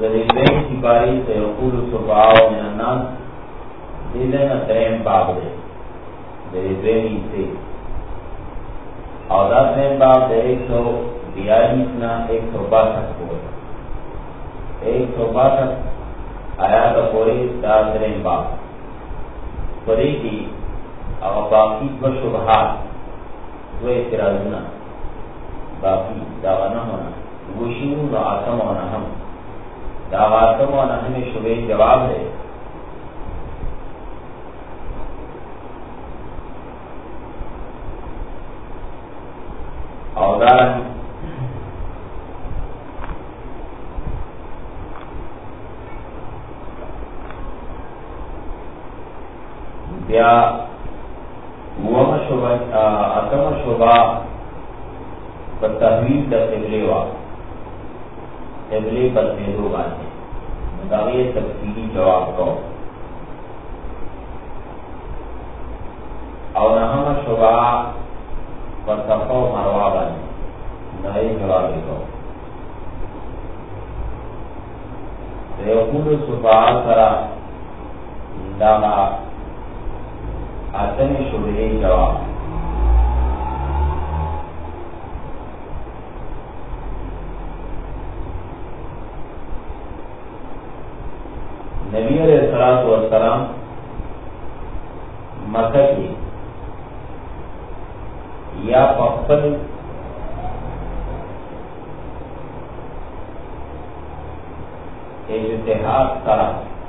ذریبین کی باری سے یقول سبعاء من الناس دیدن ترین باب دے ذریبین سے اور داترین باب دے 142 نا 162 کو 162 آیات پوری داترین باب پوری کی اور باقی دو شبہات دو اعتراضنا باقی داغنا ہونا گوشیون و آتم و نحم داغ آتم و نحم شبہ جواب ہے اور دارن بیا وہم شبہ آتم شبہ تحویل دا قبلے وا قبلے بدلے دو باتیں داغی تفصیلی جواب کو اور نہم شبہ پر صفا و مروہ بانے نئے جواب کو یقول صفحہ سرا داغا آتم شبہ جواب نبی علیہ الصلوۃ والسلام مکہ کی یا پختل اجتہاد کرا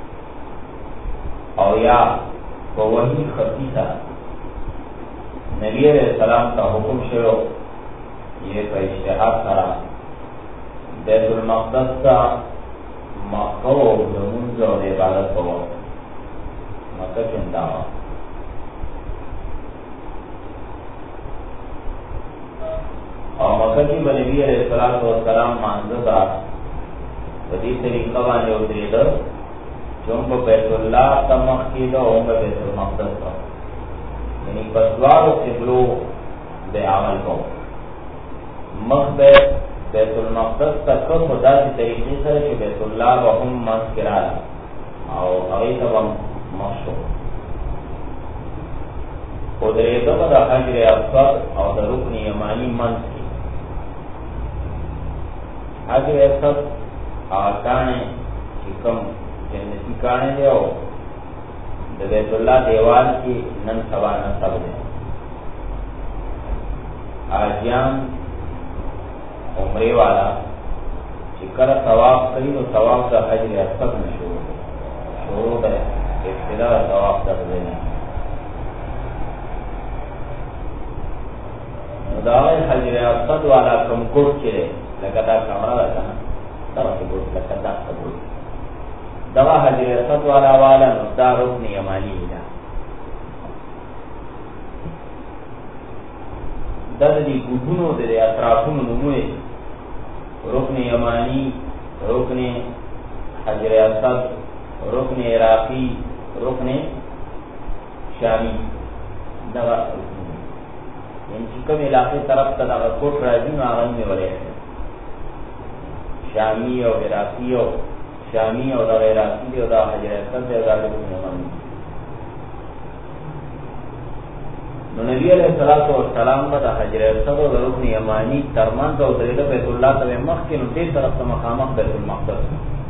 اور یا وہی خطیصہ نبی علیہ السلام کا حکم شروع یہ کا اجتہاد کرا بیت المقدس کا مکہ و منز اور عبادت کو مکہ چنداوا اور مکہ کی بنبی علیہ السلام مانزدہ بدی طریقہ بانے اتری در چونکہ بیت اللہ تمخ کی دو ہوں بیت المقدس کا یعنی بسوار و قبلو بے عمل کو مخ بیت المقدس تک خدا کی طریقے سے کہ بیت اللہ وهم مسکرال اور اغیث و مخشو قدریتو کا دا حجر اسود اور دا رکن یمانی منس کی حجر اسود آکانے چکم جنتی کانے دے ہو دا بیت اللہ دیوال کی نن سوا نصب دے آجیان عمرے والا چکر ثواب قریب و ثواب کا حجر اسود میں شروع ہے ابتدا ثواب کا دینا مداوی حجر اسود والا کم کوٹ چلے لگتا کمرہ لگا نا دوا سے گوٹ لگتا دا قبول دوا حجر اسود والا نقدہ رکن یمانی ہی دردی گودنو دے اطرافون نموئے رکن یمانی رکن حجر اسود رکن عراقی رکن شامی دغا ان چکم علاقے طرف تا دغا کوٹ راجی آغن میں ولے ہیں شامی اور عراقی اور شامی اور دغا عراقی اور دغا حجر اسود اور دغا رکن یمانی نبی علیہ الصلوۃ والسلام کا حجر اسود اور رکن یمانی ترمن تو درید بیت اللہ تبع مخ کے نو طرف سے مقام بیت المقدس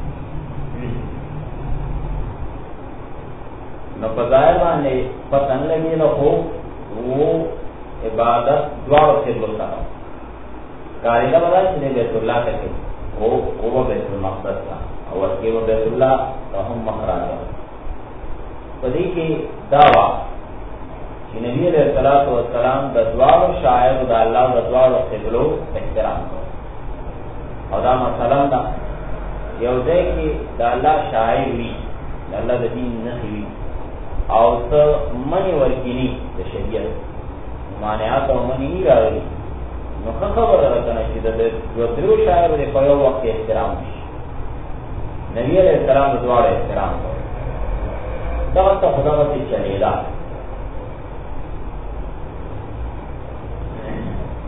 نو بظاہر نے پتن لگی نو وہ عبادت دوار سے بولتا قاعدہ بتا کہ بیت اللہ کے وہ بیت المقدس کا اور کہ وہ بیت اللہ کا ہم مخراج پدی کی دعوی نبی علیہ الصلوۃ والسلام دا دوار و شاعر دا اللہ دا دوار و قبلو احترام کرو اور دا مسئلہ دا یوزے کی دا اللہ شاعر ہوئی دا اللہ دا دین نخی ہوئی اور سا منی ورکینی دا شریعت مانعات و منی ہی راوی نخوا خبر رکھنا چی دا دو شاعر دے پیو وقت احترام ہوئی نبی علیہ السلام دا دوار احترام کرو دا وقت خدا وقت چلے دا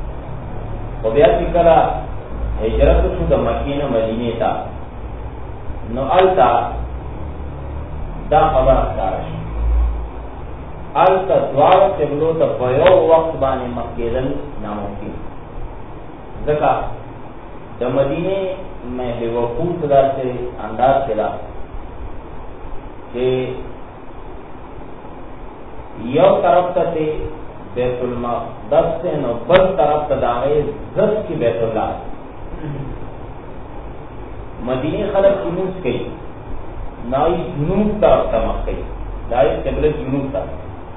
و بیا چې کله هجرت شو د مکې نه مدینې ته نو التا دا خبر اختار شي التا دوار قبلو تا پیو وقت بانی مکیدل ناممکن ذکا دا مدینه میں وقوف دا سے انداز کلا کہ یو طرف تا تے بیت المقدس سے نو بل طرف تا داغے زد کی بیت اللہ مدینی خلق جنوب کئی نائی جنوب طرف تا مکئی دائی قبل جنوب طرف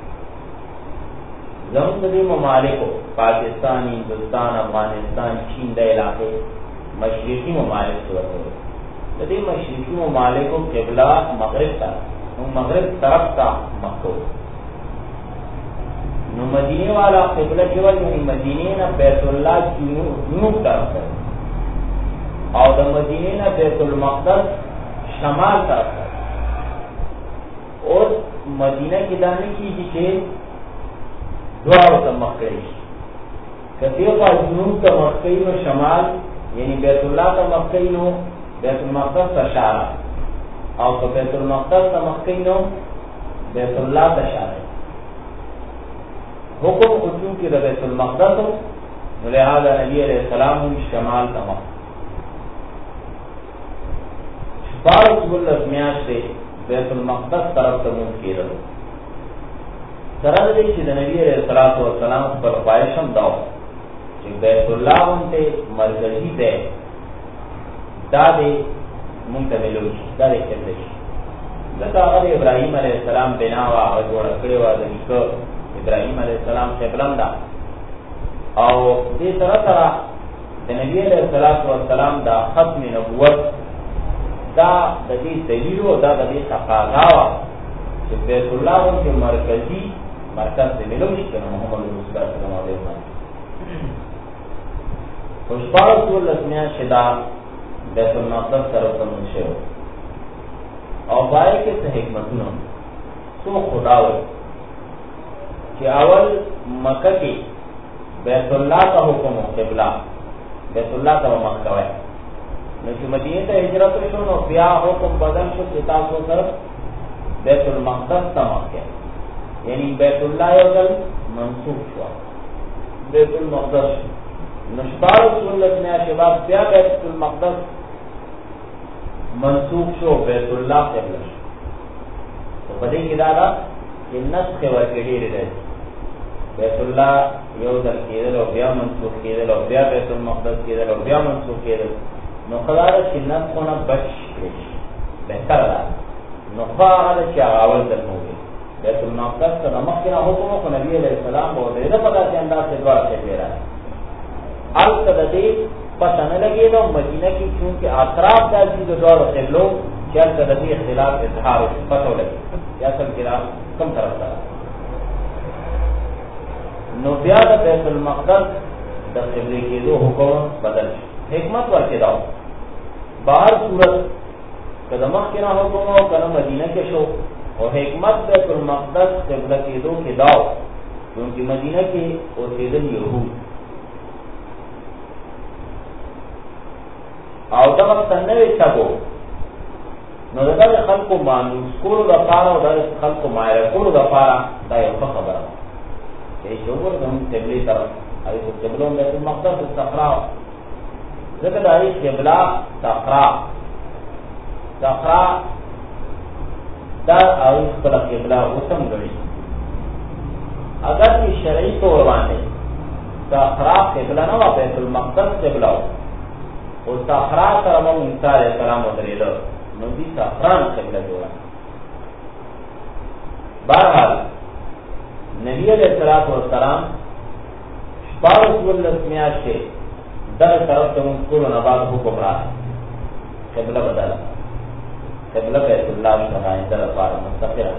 زمین دی ممالکو پاکستان، ہندوستان، افغانستان، چین دا علاقے مشرقی ممالک صورت ہوئے دی مشرقی ممالکو قبلہ مغرب طرف مغرب طرف تا مکو نو مدینے والا قبلہ جوال یعنی مدینے نا بیت اللہ جنوب طرف ہے اور دا مدینے نا بیت المقدس شمال طرف ہے اور مدینہ کی دانے کی جیسے دوارو تا مکئی کتیو پا جنوب تا مکئی نو شمال یعنی بیت اللہ تا مکئی نو بیت المقدس تا شارع اور تو بیت المقدس تا مکئی نو بیت اللہ تا شارع حکم خصوص کی بیت المقدس ہو لہذا نبی علیہ السلام شمال تا مکئی بارس بلس میاش سے بیت المقدس طرف تا مون کی رہو سرد دے چی دا نبی علیہ السلام پر خواہشم داو چی بیت اللہ انتے مرکزی دے دا دے منتملوشی دا دے کردشی لکا اگر ابراہیم علیہ السلام بناوا اجوڑ اکڑے وادنی که ابراہیم علیہ السلام قبلم دا او دے طرح طرح دا نبی علیہ السلام دا ختم نبوت دا دی دلیل و دا دی تقاضاوا چی بیت اللہ انتے مرکزی مرکز سے ملوشی کہ محمد رسول اللہ صلی اللہ علیہ وسلم خوشبار رسول لسمیان شدا بیت المقدس طرف منشے ہو اور بائے کے سے حکمتوں سو خداوی کہ اول مکہ کی بیت اللہ کا حکم و قبلہ بیت اللہ کا مکہ ہے لیکن مدینہ تا ہجرت شو نو بیا حکم بدل شو کتاب کو طرف بیت المقدس تا مکہ یعنی بیت اللہ یوزل منصوب شوا بیت المقدس نشبار رسول اللہ نے شباب بیا بیت المقدس منصوب شو بیت اللہ قبل شو تو بدے کی دادا یہ نسخ ورکڑی رہے بیت اللہ یوزل کیدل و بیا منصوب کیدل و بیا بیت المقدس کیدل و بیا منصوب کیدل نقدارت کی نسخ ہونا بچ بہتر دا نقفا آگا چی آغاول در موگی بیت المقدس کا نمک کی حکموں کو نبی علیہ السلام بہت دیدہ پتا سے انداز سے دوار سے دے رہا ہے ال قددی پسند لگے دو مدینہ کی چونکہ اطراف دا جیدو دوار سے لوگ چل قددی اختلاف اظہار پتو لگے یا سب کی راہ کم طرف دا نوبیاد بیت المقدس دا قبلے کی دو حکم بدل حکمت ورکے داؤ باہر صورت قدمہ کے نہ حکم ہو کنا مدینہ کے شو اور حکمت بیت المقدس قبلہ کے دو کے داؤ کیونکہ مدینہ کے اور سیدن یہود او دا وقت نوے چاگو نو دا دا خلق و مانوس کولو دا پارا و دا خلق و مائرہ کولو دا پارا دا یوفا خبر کہ شوگر دا ہم قبلی طرف ابھی تو قبلوں بیت المقدس استقراء ذکر داری قبلہ تقراء دا آئیس پر قبلہ وسم گڑی اگر کی شرعی طور بانے تقراء قبلہ نوا بیت المقدس قبلہ ہو اور تقراء کرمو موسیٰ علیہ السلام ودریلو نبی تقران قبلہ جوڑا بہرحال نبی علیہ السلام شپار رسول اللہ سمیاش کے در طرف سے منکر و نباد حکم رہا ہے قبلہ بدلا قبلہ بیت اللہ شرائن در افار مستقرہ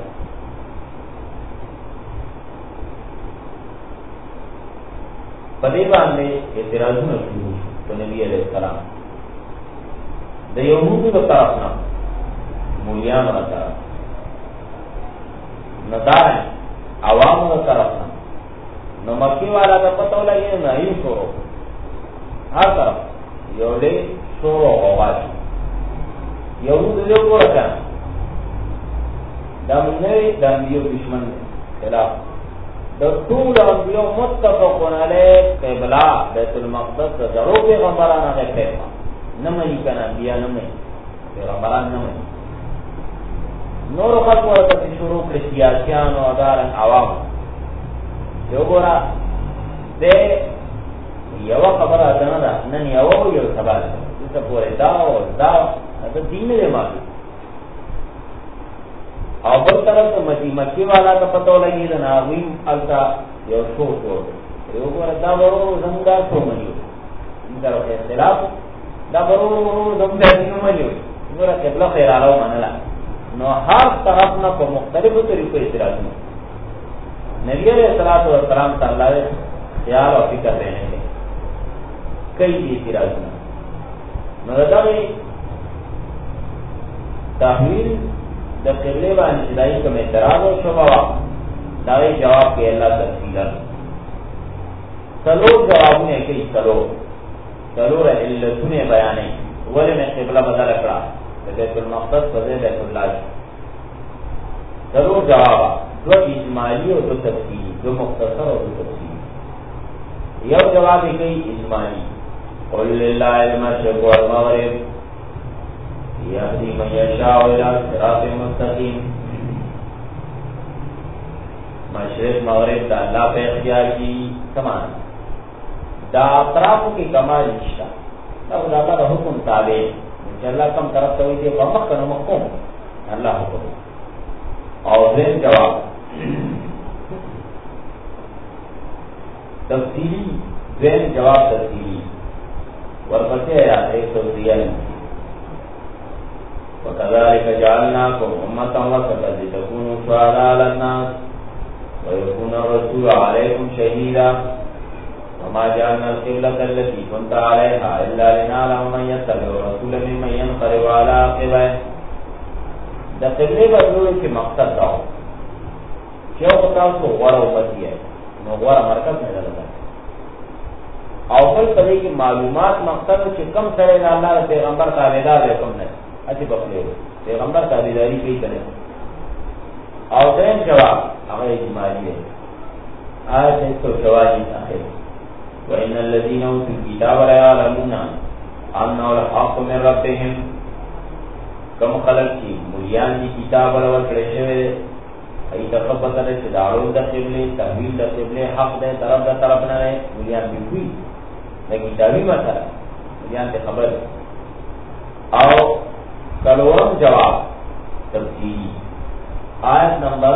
پدیبان میں اعتراضوں شروع تو نبی علیہ السلام دا یہودو دا طرفنا مولیان دا طرف ندارن عوام دا طرفنا نو مکی والا دا پتو لگی نائیو شورو ہر طرف یولے شورو غواجی یہود جو کو رکھا دم نوی دنبیو دشمن خلاف طول انبیاء متفقون علیہ قبلہ بیت المقدس ضرور پیغمبران آگے پیغمبر نمانی کنا انبیاء نمانی پیغمبران نمانی نور خلق ورکت شروع کر سیاسیان و ادارن عوام جو گورا دے یو خبر آتنا دا نن یو یو سبال جسا پورے داو اتا دین دے مالی او بل طرف تو مکی والا کا پتو لگی دا ناغویم علتا یو شو یو گورا دا برو زمدہ شو منیو ان کا روح اختلاف دا برو زمدہ دینو منیو گورا قبلہ خیر آلاو منلا نو ہر طرف نہ کو مختلف طریقے اعتراض میں نبی علیہ الصلوۃ والسلام تعالی خیال اور فکر رہنے کے کئی اعتراض میں مگر تحویل دا قبلے و انجدائی کا اعتراض و شبہ دعوی جواب کے اللہ تفصیلا سلور جواب نے کئی سلور علتوں نے بیانے ولی میں قبلہ بدل رکھا بیت المقدس فضل بیت اللہ ضرور جواب دو اجمالی اور دو تفصیلی دو مختصر اور دو تفصیلی یو جواب ہے کئی اجمالی قل للہ المشرق والمغرب یهدی من یشاء الی صراط مستقیم مشرق مغرب دا اللہ پہ اختیار کی سمان دا اطرافوں کی کمال نشتا اب اللہ کا حکم تابع اللہ کم طرف تو یہ وقت کا مقام اللہ حکم اور ذہن جواب تفصیلی ذہن جواب تفصیلی ورپسے ہے 143 وَكَذَلِكَ جَعَلْنَاكُمْ أُمَّةً وَسَطًا لِتَكُونُوا شُهَدَاءَ عَلَى النَّاسِ وَيَكُونَ الرَّسُولُ عَلَيْكُمْ شَهِيدًا وما جعلنا القبلة التي كنت عليها إلا لنعلم من يتبع الرسول ممن ينقلب على عقبيه دا قبلے بدلو کے مقصد داو کیا ہوتا اس کو غورا امتی ہے غورا مرکز میں لگتا ہے اوپل پدے کی معلومات مقصد کہ کم سڑے گا اللہ پیغمبر کا علیدار ہے کم نہیں اچھی بخلے ہو پیغمبر کا علیداری کئی کرے اور دین جواب اگر اجمالی ہے آیت 144 آخر وَإِنَّ الَّذِينَ أُوتُوا الْكِتَابَ لَيَعْلَمُونَ أَنَّهُ الْحَقُّ مِنْ رَبِّهِمْ کم خلق کی ملیان کی کتاب اور کرشوے ای تخبت رہے چداروں دا قبلے تحویل دا قبلے حق دے طرف دا طرف نہ رہے ملیان بھی ہوئی دا کتابی مسئلہ ملیان تے خبر آؤ کلورم جواب تفصیلی آیت نمبر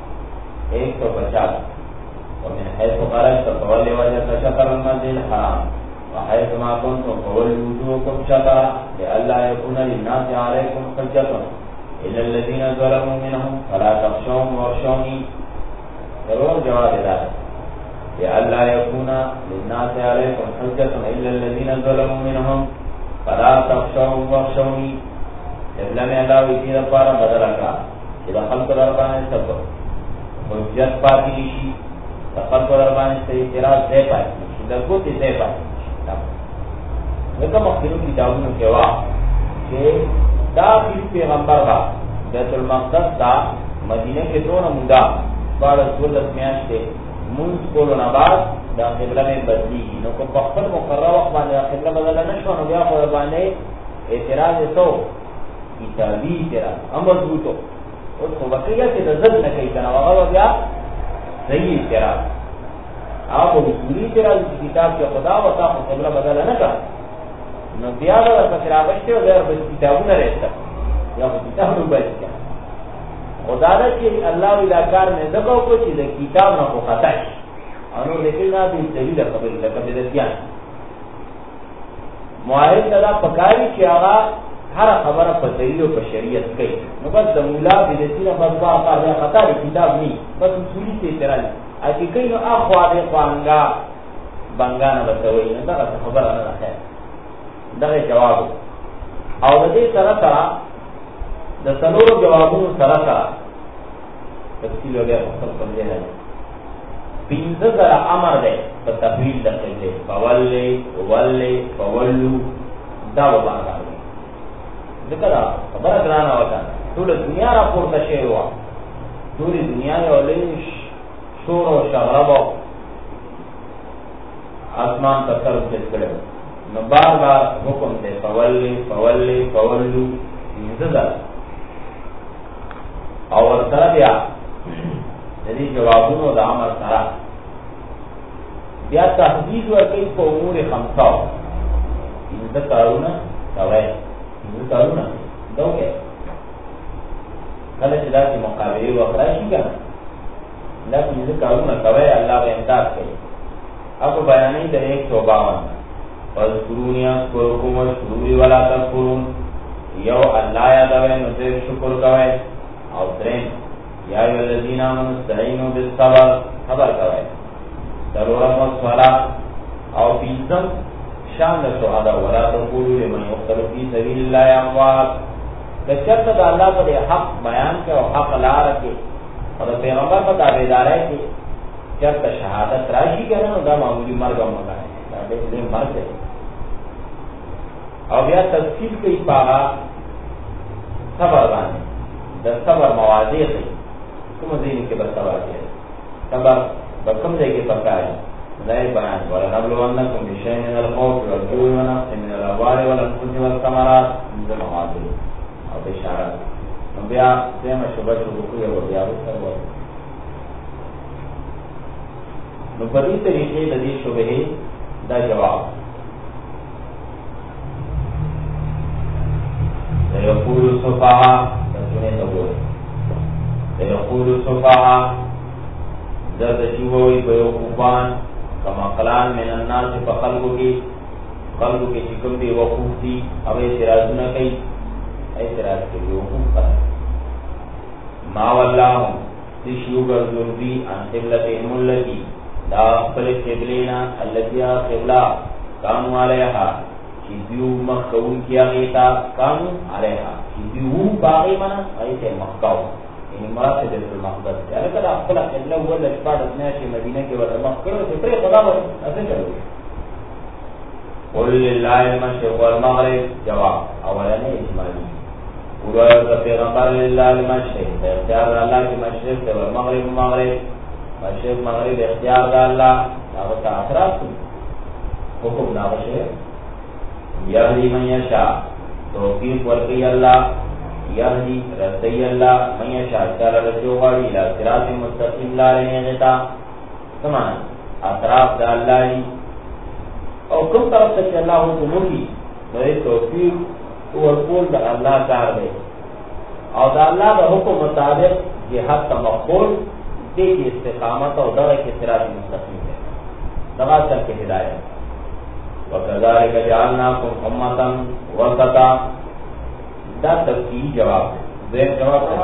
150 ومن حيث خرجت فول وجهك شطر المسجد الحرام وحيث ما كنتم فولوا وجوهكم شطرا لئلا يكون للناس عليكم حجة إلا الذين ظلموا منهم فلا تخشوهم واخشوني ضرور جواب ذلك لئلا يكون للناس عليكم حجة إلا الذين ظلموا منهم فلا تخشوهم واخشوني قبلہ میں اللہ اسی رفارہ بدل رکھا کہ خلق الاربان سب حجت پاتی لیشی خلق الاربان سے اعتراض دے پائے لگو تی دے پائے لیکن مختلف کتابوں کے واقع کہ دا پیس پیغمبر کا بیت المقدس دا مدینہ کے دون مدہ بعد رسول اسمیاش کے منز کولو نباز دا قبلہ میں بدلی گی نو کو بخفل مقرر وقت بانے دا قبلہ بدلہ نشو نو بیا خود بانے اعتراض تو کتابی اعتراض ہم مضبوطو اس کو بقیہ کے نظر نہ کئی کنا وغیر بیا صحیح اعتراض آپ وہ بسوری اعتراض کتاب کے خدا وطا کو قبلہ بدلہ نہ کر نو بیا دا فکرابشتے و غیر بس کتابو نہ رہتا یا وہ کتابو بس کیا خدا دا کہ اللہ علاقار میں دکھو کو چیز کتاب نہ کو خطا ہے انہوں لیکن نا بھی دلیل قبل بدتیان معاہد دا پکاری کی آغا ہر خبر پر دلیل و پر شریعت کئی نو بس دمولا بدتی نہ بس با آقا یا خطا ہے کتاب نہیں بس اصولی سے اعتراض اکی کئی نو آخواد خوانگا بنگا نہ بسوئی نو دا خبر نہ رکھے دا جواب او دې سره سره د څلورو جوابونو سره سره تفصیل وغیرہ مختلف پندې نه پینځه سره امر ده په تحویل د قبله فولو دا وباغه ذکر خبر ګرانه وکړه ټول دنیا را پورته شوی و ټول دنیا یې ولې شور او شغب آسمان ته سر کړو نو بار بار حکم دی فولی فولو انزدر او ورسره بیا د دې جوابونو د امر سره بیا تهدید ورکوي په امور خمسه انزه کارونه کوي انزه کارونه دوکه کله چې داسې مقابلې وخت راشي کنه دا انزه کارونه کوي الله به امداد کوي اب بیانې د 152 فذکرونی اذکرکم واشکروا ولا تکفرون یو الله یادوي نو دې شکر کوي او درین یا ایو الذین آمنوا استعینوا بالصبر صبر کوي ضرورت والصلاة او پینزم شان شهدا ولا تقولوا لمن يقتل في سبيل الله اموات کچرت د الله په حق بیان کې او حق لار کې او د پیغمبر په تابعدارۍ کې چرته شهادت راشي کنه دا معمولی مرګ هم نه دا دې مرګ دی او بیا تفصیل کوي پاغا صبر باندې د صبر مواضیع دي کوم ځای کې به صبر کوي صبر بکم ځای کې پکاره ځای بیان ولا نبلونکم بشیء من الخوف والجوع ونقص من الاموال والانفس والثمرات د مواضیع او بشارت نو بیا دمه شوبه کوي او بیا وسره نو په دې طریقې د دې شوبه دا جواب یقول السفهاء تسنه تقول یقول السفهاء ذات شووي بيوقوفان كما قلان من الناس فقلبو کی چکم دی وقوف دی او اعتراضونه کوي اعتراض کوي وقوف کرا ما واللهم تشیو گرزول بی عن قبلتهم اللتی دا اقبل قبلینا اللتی قبلہ کانو علیہا چی دیو مخکون کیا غیتا کانو علیہا چی دیو باغی منا غیتا مخکاو یعنی مراد سے بیت المقدس ہے اگر اقبل قبلہ ہوا لجپاٹ اتنے شی مدینہ کے ورد مخکرو سے پری خدا ورد ایسے چلو قل للہ المشرق والمغرب جواب اولانے اجمالی قلوہ پیغمبر للہ المشرق اختیار اللہ کی مشرق سے والمغرب مغرب مشرق مغرب اختیار اللہ ناغتا اثرات حکم ناغشے یہدی من یشا توفیق ورقی اللہ یہدی رضی اللہ من یشا چال رجو غاڑی الى صراط مستقیم لارنے غتا سمانا اطراف دا اللہ او کم طرف تک اللہ حکم ہوگی نوے توفیق ورقول دا اللہ کار دے او دا اللہ دا حکم مطابق جہاد تا مقبول دیکھ استقامت اور درہ کے صراط مستقیم ہے دغا چل کے ہدایت وَكَذَلِكَ جَعَلْنَاكُمْ أُمَّةً وَسَطًا دا تفصیلی جواب ہے زیر جواب ہے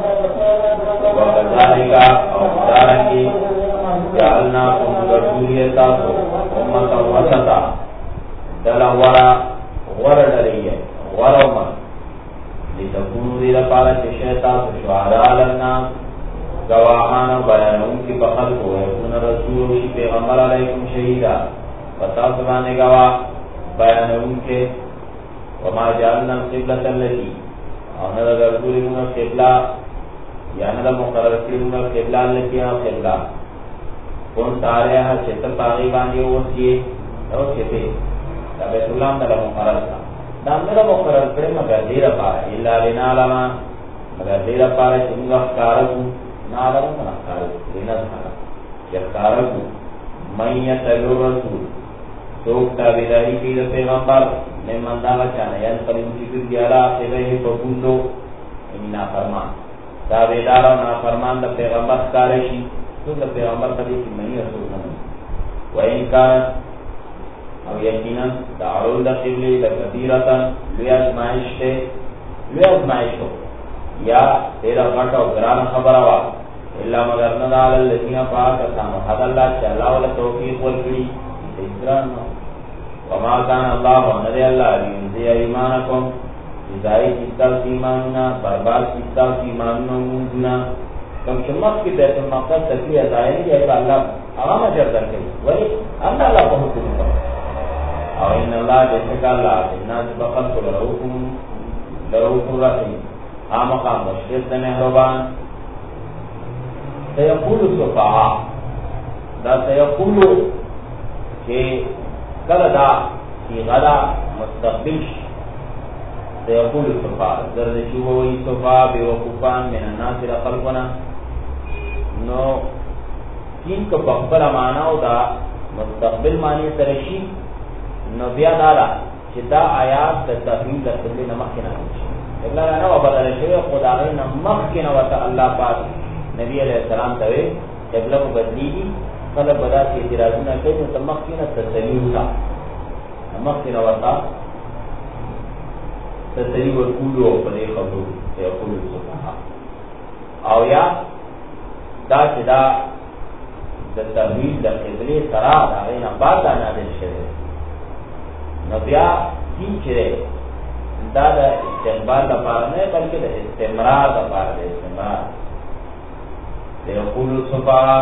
وَكَذَلِكَ او دارنگی جَعَلْنَاكُمْ رَسُولِيَتَاتُ أُمَّةً وَسَطًا دلا ورا ڈلیے ورا من لتکونوا دی لپارا چشیطات شہداء للناس گواہان بیانون کی بخل کو یکون رسول شی پیغمبر علیکم شہیدہ بتاؤ زمانے گواہ بیانون کے وما جعلنا القبلة التي اور نہ رسول من القبلہ یا نہ مقرر من القبلہ التي قبلہ کون سارے ہر چھتر باغی باندھی ہوتی ہے اور چھتے بیت اللہ میں مقرر تھا دام میرا مقرر کرے مگر دیر پارا الا لنعلم مگر دیر پارا چنگ اخکارکو نعلم من اخکارکو لنظہر یخکارکو من یتبع الرسول سوک تابداری کی دا پیغمبر میں منداغ چانا یعنی قلیم شکر دیالا خیبه پکندو یعنی نافرمان تابدارا نافرمان دا پیغمبر کارشی تو دا پیغمبر قدی کی منی رسول نمی و انکانت او یقینا دعول دا قبلی دا کثیرتا لوی ازمائش ہو یا تیرا غٹا و گران خبر آوا اللہ مگر ندعال اللذین پاکتانو حد اللہ چا اللہ والا توفیق والکڑی اسران نو وما کان اللہ وندے اللہ لینزی ایمانکم جزائی کستا سیماننا برباد کستا سیماننا موجونا کم شمق کی بیت المقدس تکلیہ ظاہری ہے کہ اللہ عوام اجر در کری ولی اللہ کو حکم کرو اور ان اللہ جیسے کہ اللہ الناس بخلق لرحوکم لرؤوف الرحیم خامخا مشفق دے مہربان. سیقول السفہاء دا سیقول کہ کل دا کی غدا مستقبل سیقول السفہاء زردشی وی سفہاء بیوقوفان من الناس خلقنا نو تین کا بخبر اماناو دا مستقبل معنی سرشی نو بیا دارا چی دا آیات دا تحویل دا قبل نمخینا اگلا نو بدل شوی خداغی نمخینا وطا اللہ پاک نبی علیہ السلام تاوی قبلہ کو بدلی دی قلب بدا سی اعتراضونا کئی نتمخینا تسلیو تا نمخینا وطا تسلیو ورکولو پدے خبرو سیقولو سبحا او یا دا چی دا تحویل دا قبلی سرا دا غینا باتا نادل شده نو بیا تین چرے دا دا استقبال دا پار نہیں بلکہ دا استمرار دا پار دا استمرار سیقول السفہاء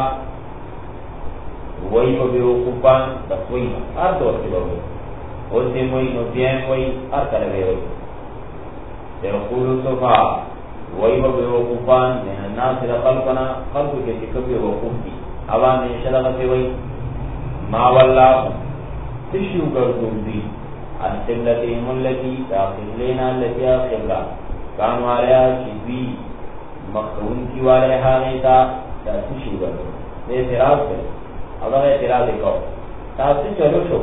وی و بیوقوفان دا وی ہر دور کی بوئی اوزیم وی نبیم وی ہر کلوے وی سیقول السفہاء وی و بیوقوفان من الناس لخلقنا خلق کے چکب وقوف کی عوام شلغت وی ما واللہ تشیو گردون دی ان قبلتهم اللتی تا قبلینا اللتی قبلہ کانو آریا چیزوی مقرون کی والے حالیتا تا تشیو گردون دے اعتراض کرے اب اگر اعتراض کہو تا سے چلو شو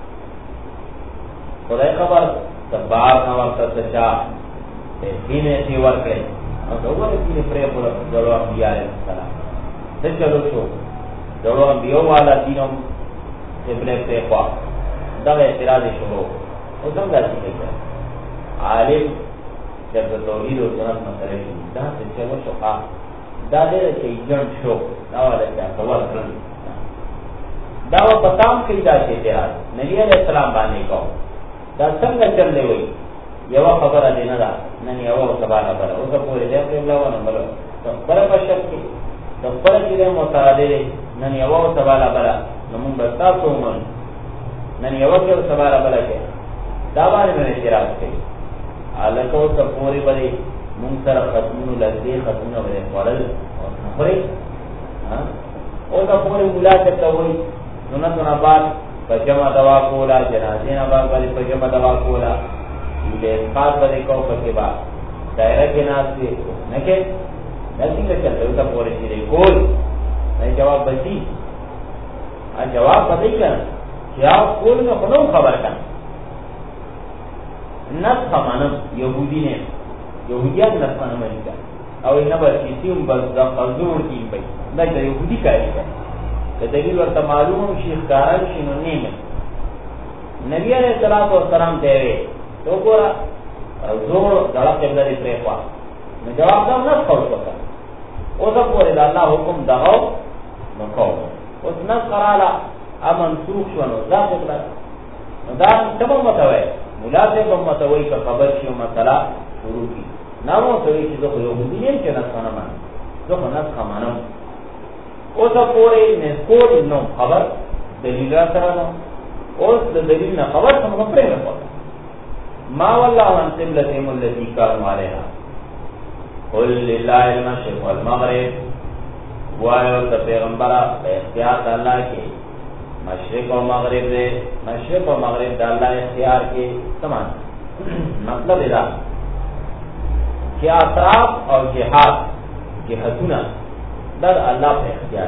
خدای خبر تبار نا وقت تچا دین ایسی ورکڑے اور دوگر اتنی پرے پورا جلو انبیاء علیہ السلام سے چلو شو جلو انبیاء والا دینوں قبلے پرے خواہ دغه اعتراض شروع او څنګه چې کوي عالم چې د توحید او سنت مسله کې دا څه څه شو دا دې چې جن شو دا ولا چې خبر کړل دا و پتام کې دا چې اعتراض نبی علیہ السلام باندې کو دا څنګه چلې وي یو خبره دی نه دا نن یو سبا خبره او څه پوری دې په الله ونه بل پر پښت کې د پر کې متعادل نن یو سبا خبره نو موږ تاسو مون نن یو کې سبا خبره کې دا باندې مې اعتراض کړی الکو ته پوری باندې موږ سره ختمونو لږه ختمونو باندې خورل او خبرې او دا پوری ملاقات ته وای نو بعد پجما دوا کولا جنازې نه باندې پجما دوا کولا دې خاص باندې کو پکې با دایره کې ناس دې نه کې نسی ته چلته ته پوری دې کول نه جواب بچي ا جواب پدې کړه یا کول نو خنو خبر کړه نسخ مانم یہودی نے یہودیات نسخ نمانی کا او اینا برکیسیم بزد خضور کیم بای دا یہودی کاری کا کہ دلیل ورطا معلوم شیخ کاران شنو نیم نبی علیہ السلام تیرے تو گورا زور دڑا قبلہ دی پریخوا میں جواب دا نسخ ہو سکتا او دا پورے دا اللہ حکم دغو نکو اس نسخ قرالا امن سوخ شونو دا قبلہ دا تمام متوئے ملاتے بمتوئی کا خبر شیو مسئلہ شروع کی نامو توئی چی دخو یہودی نہیں چی نسخ نمان دخو نسخ منم او سا پورے نسکول نو خبر دلیل را سرانو او دلیل نا خبر سا مغفرے میں پڑا ما واللہ عن قبلتهم اللذی کارم علیہا قل للہ المشرق والمغرب وائیو تا پیغمبرہ اختیار اللہ کے مشرق و مغرب دے مشرق و مغرب دا اللہ اختیار کے سمان مطلب ادا کہ اطراف اور جہاد جہتنا در اللہ پہ اختیار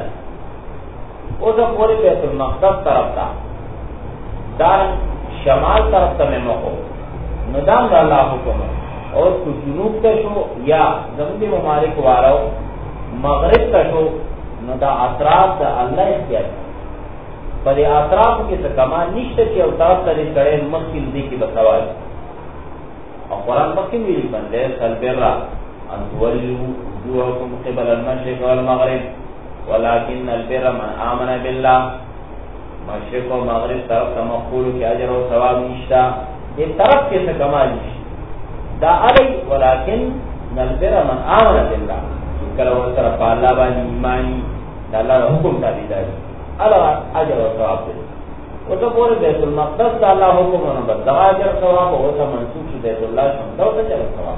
او دا پورے بیت المقدس طرف تا دار شمال طرف تا میں موقع ندام دا اللہ حکم اور تو جنوب تا شو یا زمین ممالک وارو مغرب تا شو ندا اطراف دا اللہ اختیار پر اطراف کے کمان نشتے کی اوتاف کرے کرے مخل دی کی بسوال اور قرآن مخل بھی بندے سلبرا ان تولوا وجوهكم قبل المشرق والمغرب ولكن البر من آمن بالله مشرق و مغرب طرف تمقول کی اجر و ثواب نشتا یہ طرف کے کمال نشتا دا علی ولكن البر من آمن بالله کلو طرف اللہ بانی ایمانی دا اللہ حکم تابعداری اللہ اجر و ثواب دے وہ تو پورے بیت المقدس دا اللہ حکم ہونا بس دا اجر ثواب ہو تا منسوخ بیت اللہ شن دو تا اجر ثواب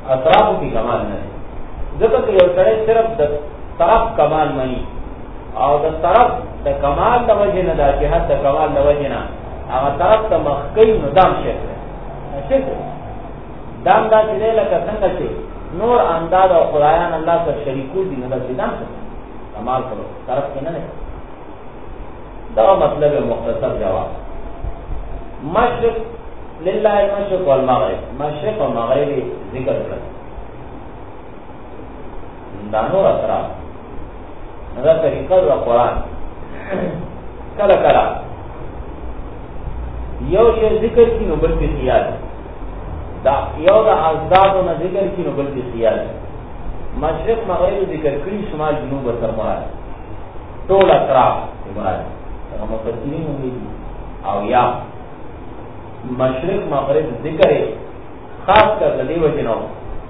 اطراف کی کمال نه ځکه چې یو سړی صرف د طرف کمال مني او د طرف د کمال د وجه نه د جهت د کمال د وجه نه هغه طرف ته مخکې نو دام شرک دی. شرک دام دا چې دی لکه څنګه چې نور انداز او خدایان الله سره شریکو دي، نو داسې دام کمال کړو طرف کې نه دی. دا مطلب مختصر جواب. مشرق للہ المشرق والمغرب، مشرق و مغرب ذکر کړل دا نور اطراف دا طریقه د قرآن. کله کله یو شی ذکر کی نو بل په خیال دا یو د ازدادو نه ذکر کی نو بل په خیال مشرق مغرب ذکر کړي، شمال جنوب سره مراد ټول اطراف مراد هغه مفسرین هم او یا مشرق مغرب ذکر خاص کر د دې وجه نو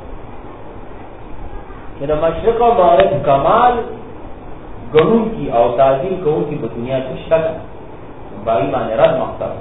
کہ دا مشرق و مغرب کمال گرون کی او تعظیم کرون کی دنیا کی شکل بائی مانے رد مقصد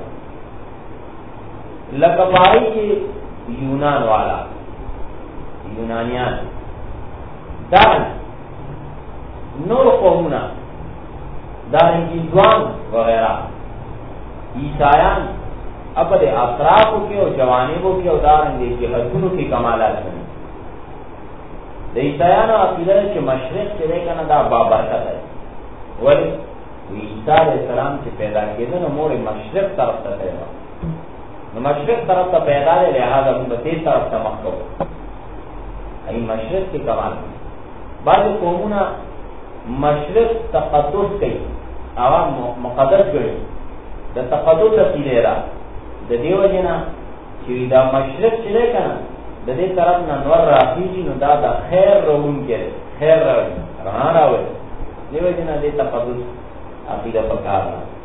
لکبائی کے یونان والا یونانیان دارن نور قومنا دارن کی دوان وغیرہ عیسائیان اپنے اطرافوں کے اور جوانبوں کے اور دارن دے کے حدونوں کی کمالات ہیں. د عیسایانو عقیده چې مشرق چې دی کنه دا بابرکت دی، ولی عیسی علیہ السلام چې پیدا کېده نو مور مشرق طرف ته دی، نو مشرق طرف ته پیدا دی، لہذا موږ دې طرف ته مخ کوو. ای مشرق کې کمال بعض قومونه مشرق تقدس کوي، هغه مقدس ګڼي، د تقدس عقیده ده. د دې وجه نه چې دا مشرق چې دی کنه د دې طرف نه نور راځي نو دا د خیر روون کې خیر راوي رڼا راوي، دیو جنا دې تقدس عقیده پکار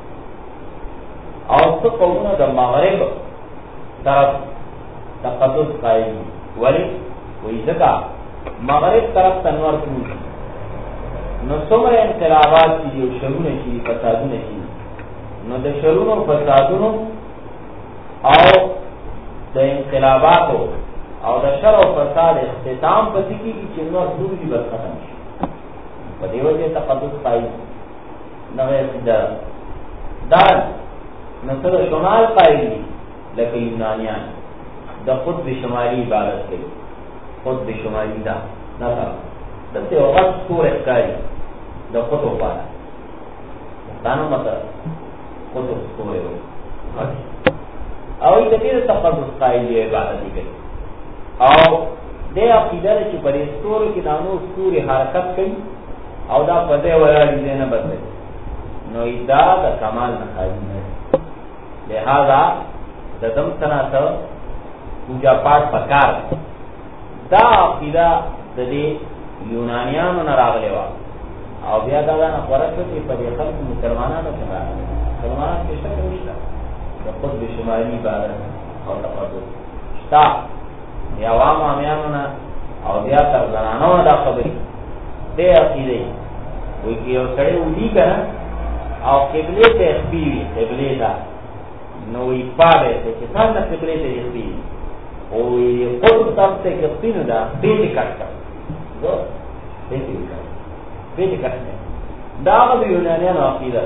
او څو قومونه د مغرب طرف تقدس قائم ولی وې ځکه مغرب طرف تنور کوي نو څومره انقلابات چې یو شرونه شي فسادونه شي نو د شرونو فسادونو او د انقلاباتو او د شر او فساد اختتام پتی کی چې نور دوی بس ختم شي. په دې وجه تقدس قائم نه وي دا نصر شمال قائم دي لکه یونانیان د قطب شمالي عبادت کوي. قطب شمالي دا نه دا څه وخت سورې کوي د قطب باندې دا نو مطلب قطب سورې او دې تقدس قائم دی عبادت کوي او دې عقیده چې په دې ستوري کې دانو ستوري حرکت کوي او دا په دې ولاړ دي نه بدلي نو دا د کمال نه خالي نه. لہذا د دم تناسو پوجا پاٹ پکار دا عقیده د دې یونانیانو نه راغلی و او بیا دا نه ورته چې په دې خلک مسلمانانو کې راغلی. مسلمانان کې څه نشته د قطب شمالي عبادت او تقدس شتا یا عوام عامیانو نه او بیا تر زنانو دا خبرې دې عقیده وي کې یو سړی ودی کنه او قبله ته خپي قبله دا نو یې پاره چې څنګه قبله ته خپي او یې قطب طرف ته خپي نه دا دې کټه دو دې کټه دا د یونانیانو عقیده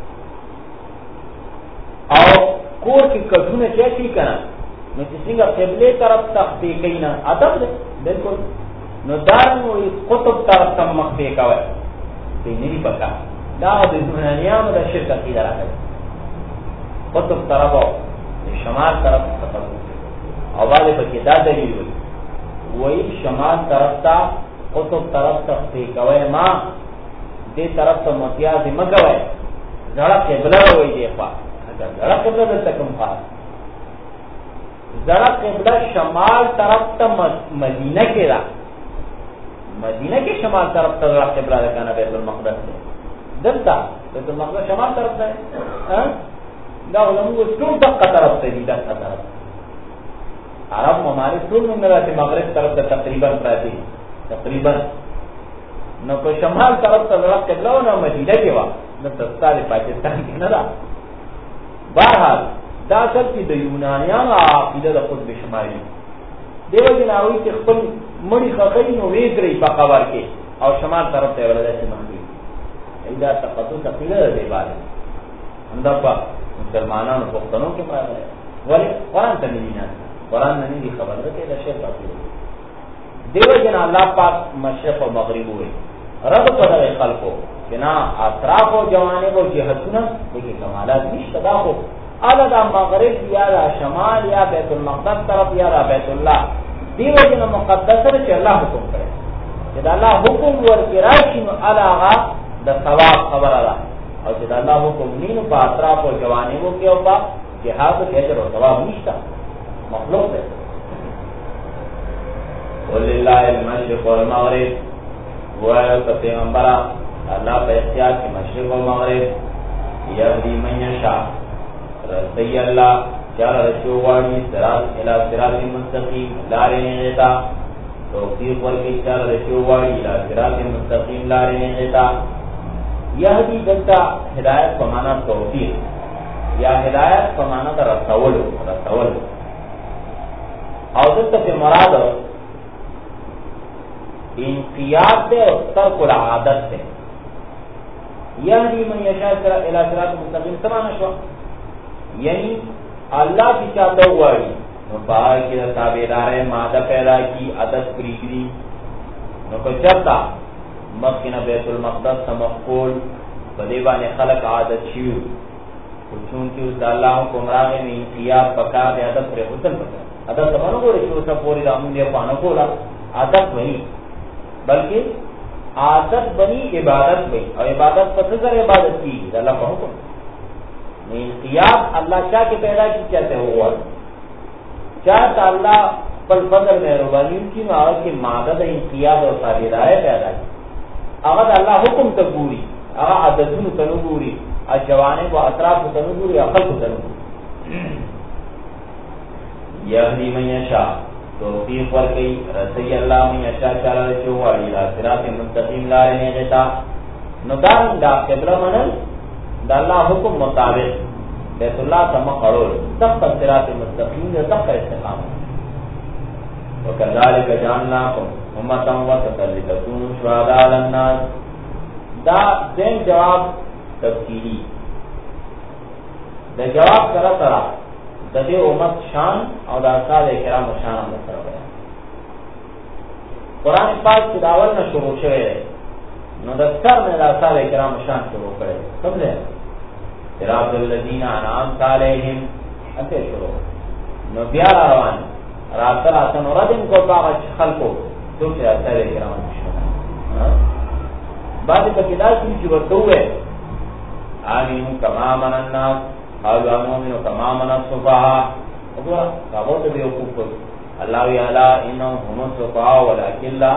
او کور کې کډونه چې کنه نو چې څنګه قبله طرف تختی کینا ادب دې بالکل نو دارو قطب طرف ته مخ ته کوي دې نه دی پکا دا د یونانیانو د شرک عقیده راغلی. قطب طرف او شمال طرف ته او باندې پکې دا دلیل وي شمال طرف ته قطب طرف تختی کوي ما دې طرف ته متیاز مګوي زړه قبله وي دی خوا زړه قبله د تکم خاص زړه قبله شمال طرف ته مدینه کې را مدینه کې شمال طرف ته زړه قبله ده کنه بیت المقدس ده دلته بیت المقدس شمال طرف ده دا علماء ټول دغه طرف ته دي دغه طرف عرب ممالک ټول موږ راځي مغرب طرف ته تقریبا پراتی تقریبا نو په شمال طرف ته زړه قبله او مدینه کې و نو تستاله پاکستان کې نه ده. بهرحال دا اصل کې د یونانیانو عقیده د قطب شمالي دیو جناوی چې خپل مړی خخی نو ویګری په قبر کې او شمال طرف ته ولدا چې مخې ایدا تقدس تقیله دی باندې انده په مسلمانانو پښتنو کې پاره ولی قرآن ته نه قرآن نه دی خبر ده چې دا شی تقیله دیو جن الله پاک مشرق او مغرب ہوئے رد پر خلقو جنا اطراف و جوانب و جهتنا دیکھیں کمالات نشته دا خو اعلی دا مغرب یا دا شمال یا بیت المقدس طرف یا دا بیت الله دیو جن مقدس سره چې الله حکم کړی چې دا الله حکم ورکړي راشي نو علاغه د ثواب خبره ده او چې دا الله حکم نینو په اطراف و جوانب کې او په جهاد کې اجر او ثواب نشته مخلوق ده. وللہ المشرق والمغرب وہ پیغمبر اللہ پہ اختیار کی مشرق و مغرب یہدی من یشاء رسی اللہ چار رشو واڑی صراط الى صراط مستقیم لارے غیتا توفیق ورکی چار رشو واڑی الى صراط مستقیم لارے غیتا یہدی دلتا ہدایت پمانا توفیق یا ہدایت پمانا دا رسول اور دلتا پہ مراد انقیاد دے اور ترک العادت دے یعنی من یشاء الى صراط مستقیم سمانا شو یعنی اللہ کی چاہتا ہوا نو باہر کی تابعدار مادہ پیدا کی عادت پریگری نو کو چرتا مکینہ بیت المقدس مقبول بدیبان خلق عادت شیو چونکہ اس اللہ کو مراغے میں انقیاد پکا دے عادت پر حسن پکا عادت سمانو کو رشو سا پوری دامون دے پانو کولا عادت وہی بلکہ عادت بنی عبادت بنی اور عبادت پسندر عبادت کی اللہ کا حکم انقیاد اللہ چاہ کے پیدا کی کہتے ہوا چاہتا اللہ پل فضل مہربانی کی آغاز کی مادت انقیاد اور تابعدارے پیدا کی آغاز اللہ حکم تگوری آغاز عددون تنگوری جوانے کو اطراف تنگوری اقل کو تنگوری یہدی من یشاء توفیق ورکی رسی اللہ من یشاء چالا رچوہ الى صراط مستقیم لارنے غیتا ندار دا قبلہ منل دا اللہ حکم مطابق بیت اللہ تم قرول تقت صراط مستقیم دا تقت استقام وکذالک جانناکم امتا وسطا لتکونوا شہداء علی الناس دا دین جواب تفصیلی دا جواب کرا ترا ددی امت شان اور اصحاب کرام شان ہم سره بیان قرآن پاک کی داول نہ شروع شوه نو د سر نه اصحاب کرام شان شروع کړي سمجھے صراط الذین انعمت علیہم انته شروع نو بیا روان رات نو ردن کو باغ خلقو دوی اصحاب کرام شان بعد په کدا چې ورته وې امنوا کما من الناس قالوا امنوا كما من الصفحاء وقال كابوت بيوقوف الله يعلى انهم هم الصفحاء ولكن لا